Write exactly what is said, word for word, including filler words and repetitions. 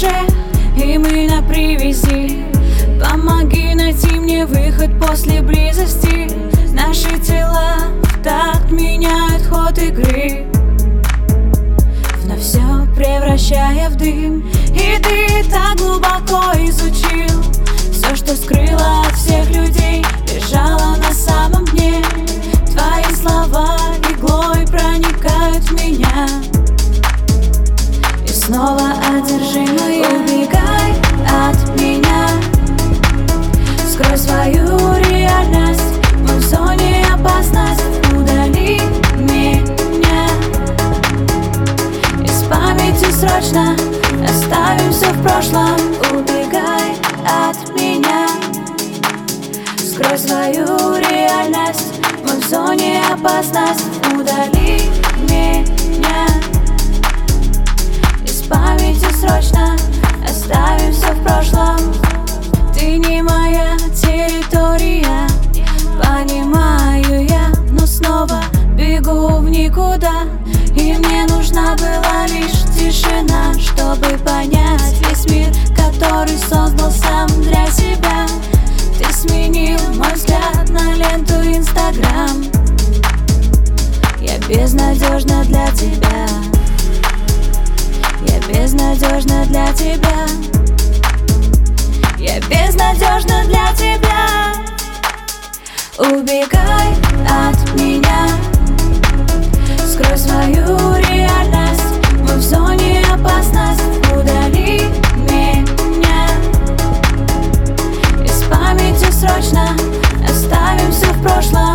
душе, и мы на привязи. Помоги найти мне выход после близости. Наши тела в такт меняют ход игры, вновь все превращая в дым. И ты так глубоко изучил все, что скрыла от всех людей, лежала на самом дне. Твои слова иглой проникают в меня, и снова одержимый. Убегай от меня, скрой свою реальность, мы в зоне опасности. Удали меня из памяти срочно, оставим все в прошлом. Убегай от меня, скрой свою реальность, мы в зоне опасности. Удали меня из памяти срочно, оставим все в прошлом. Ты не моя территория, понимаю я, но снова бегу в никуда. И мне нужна была лишь тишина, чтобы понять весь мир, который создал сам для себя. Ты сменил мой взгляд на ленту Инстаграм. Я безнадежна для тебя, я безнадежна для тебя, я безнадежна для тебя. Убегай от меня, скрой свою реальность, мы в зоне опасности. Удали меня из памяти срочно, оставим все в прошлом.